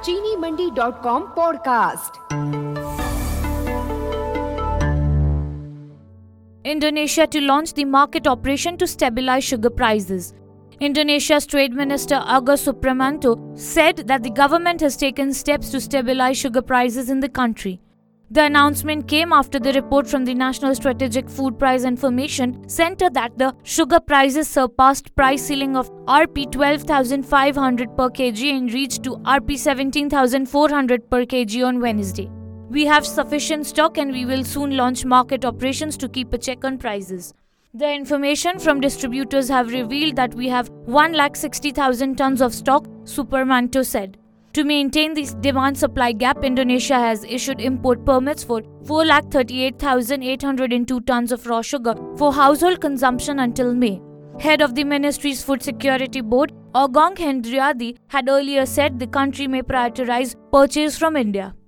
cheenimandi.com podcast. Indonesia to launch the market operation to stabilize sugar prices. Indonesia's Trade Minister Agus Suprimanto said that the government has taken steps to stabilize sugar prices in the country. The announcement came after the report from the National Strategic Food Price Information Center that the sugar prices surpassed price ceiling of Rp 12,500 per kg and reached to Rp 17,400 per kg on Wednesday. We have sufficient stock and we will soon launch market operations to keep a check on prices. The information from distributors have revealed that we have 160,000 tons of stock, Suprimanto said. To maintain this demand-supply gap, Indonesia has issued import permits for 438,802 tons of raw sugar for household consumption until May. Head of the ministry's Food Security Board, Agong Hendriadi, had earlier said the country may prioritize purchase from India.